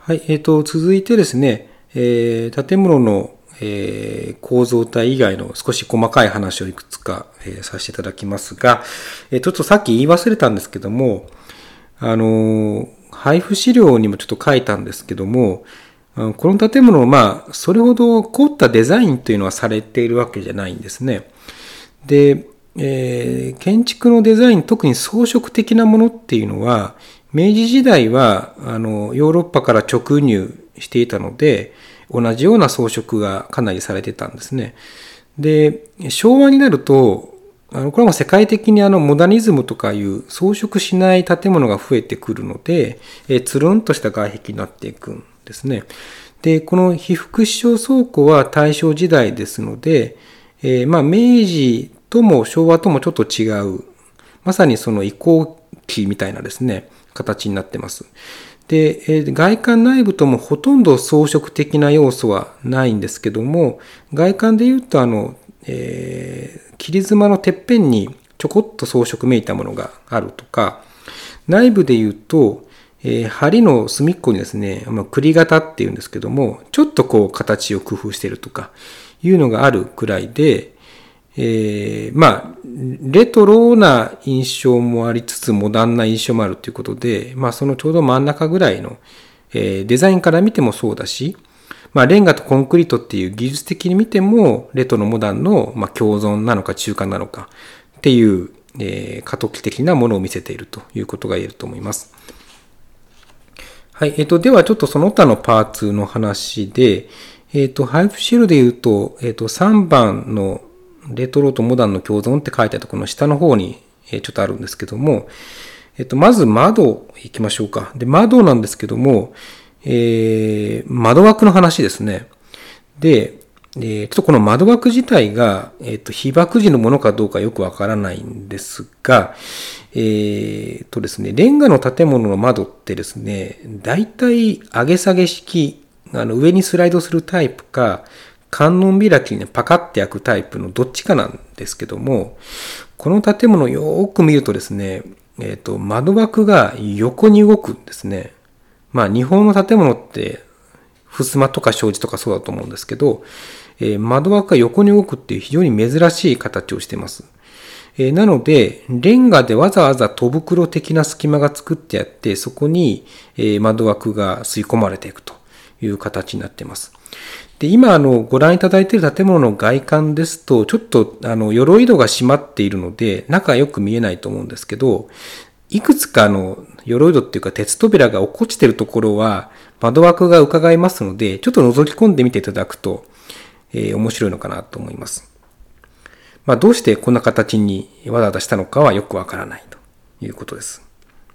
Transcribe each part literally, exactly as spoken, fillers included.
はい、えーと、続いてですね、えー、建物の、えー、構造体以外の少し細かい話をいくつか、えー、させていただきますが、えー、ちょっとさっき言い忘れたんですけども、あのー、配布資料にもちょっと書いたんですけども、この建物はまあ、それほど凝ったデザインというのはされているわけじゃないんですね。で、えー、建築のデザイン、特に装飾的なものっていうのは、明治時代はあのヨーロッパから直入していたので、同じような装飾がかなりされてたんですね。で、昭和になると、あのこれも世界的にあのモダニズムとかいう装飾しない建物が増えてくるので、えー、つるんとした外壁になっていくんですね。で、この被服支廠倉庫は大正時代ですので、えー、まあ明治とも昭和ともちょっと違う、まさにその移行期みたいなですね、形になってます。で、えー、外観内部ともほとんど装飾的な要素はないんですけども、外観で言うとあの、えー、切り妻のてっぺんにちょこっと装飾めいたものがあるとか、内部で言うと、えー、梁の隅っこにですね、まあ、栗型っていうんですけども、ちょっとこう形を工夫しているとかいうのがあるくらいで、えー、まあ、レトロな印象もありつつ、モダンな印象もあるということで、まあ、そのちょうど真ん中ぐらいの、えー、デザインから見てもそうだし、まあ、レンガとコンクリートっていう技術的に見ても、レトロモダンの、まあ、共存なのか中間なのかっていう、えー、過渡期的なものを見せているということが言えると思います。はい。えっと、ではちょっとその他のパーツの話で、えっと、配布シールで言うと、えっと、さんばんのレトロとモダンの共存って書いてあるところの下の方にちょっとあるんですけども、えっと、まず窓行きましょうか。で、窓なんですけども、えー、窓枠の話ですね。で、えー、ちょっとこの窓枠自体が、えっと、被爆時のものかどうかよくわからないんですが、えー、とですね、レンガの建物の窓ってですね、だいたい上げ下げ式、あの上にスライドするタイプか、観音開きに、ね、パカって開くタイプのどっちかなんですけども、この建物をよーく見るとですね、えっと、窓枠が横に動くんですね。まあ日本の建物って、襖とか障子とかそうだと思うんですけど、えー、窓枠が横に動くっていう非常に珍しい形をしています。えー、なので、レンガでわざわざ戸袋的な隙間が作ってあって、そこに、えー、窓枠が吸い込まれていくという形になっています。で、今、あの、ご覧いただいている建物の外観ですと、ちょっと、あの、鎧戸が閉まっているので、中はよく見えないと思うんですけど、いくつかの鎧戸っていうか鉄扉が落っこちているところは、窓枠が伺えますので、ちょっと覗き込んでみていただくと、えー、面白いのかなと思います。まあ、どうしてこんな形にわざわざしたのかはよくわからないということです。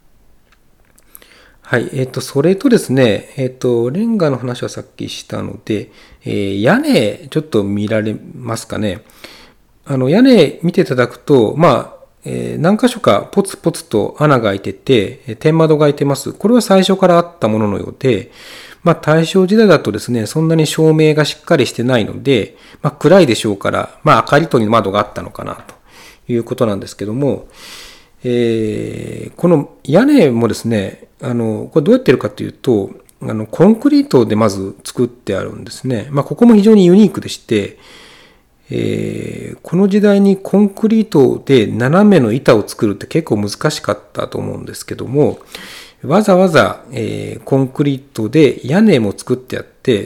はい。えっと、それとですね、えっと、レンガの話はさっきしたので、えー、屋根、ちょっと見られますかね。あの、屋根見ていただくと、まあ、えー、何箇所かポツポツと穴が開いてて、天窓が開いてます。これは最初からあったもののようで、まあ、大正時代だとですね、そんなに照明がしっかりしてないので、まあ、暗いでしょうから、まあ、明かり戸に窓があったのかな、ということなんですけども、えー、この屋根もですね、あの、これどうやってるかというと、あの、コンクリートでまず作ってあるんですね。まあ、ここも非常にユニークでして、えー、この時代にコンクリートで斜めの板を作るって結構難しかったと思うんですけども、わざわざ、えー、コンクリートで屋根も作ってあって、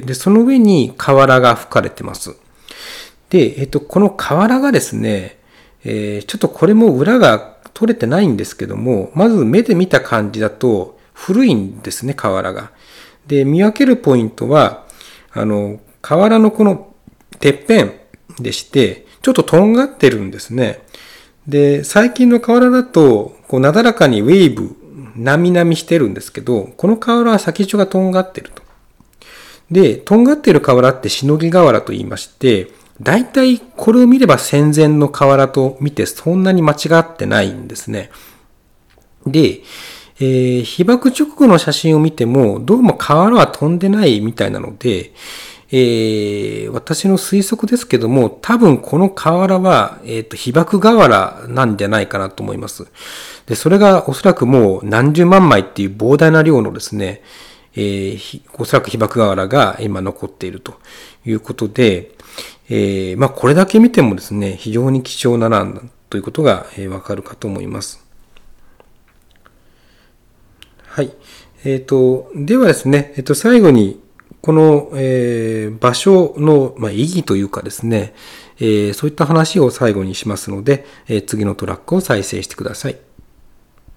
で、その上に瓦が吹かれてます。で、えっと、この瓦がですね、えー、ちょっとこれも裏が取れてないんですけども、まず目で見た感じだと古いんですね、瓦が。で、見分けるポイントは、あの、瓦のこのてっぺんでして、ちょっととんがってるんですね。で、最近の瓦だと、こう、なだらかにウェーブ、なみなみしてるんですけど、この瓦は先っちょがとんがってると。で、とんがってる瓦ってしのぎ瓦と言いまして、だいたいこれを見れば戦前の瓦と見てそんなに間違ってないんですね。で、えー、被爆直後の写真を見ても、どうも瓦は飛んでないみたいなので、えー、私の推測ですけども、多分この瓦は、えっと、被爆瓦なんじゃないかなと思います。で、それがおそらくもう何十万枚っていう膨大な量のですね、 えー、おそらく被爆瓦が今残っているということで、えー、まあこれだけ見てもですね、非常に貴重ななんだということが、えー、わかるかと思います。はい。えっと、ではですね、えっと、最後に、この、えー、場所の、まあ、意義というかですね、えー、そういった話を最後にしますので、えー、次のトラックを再生してください。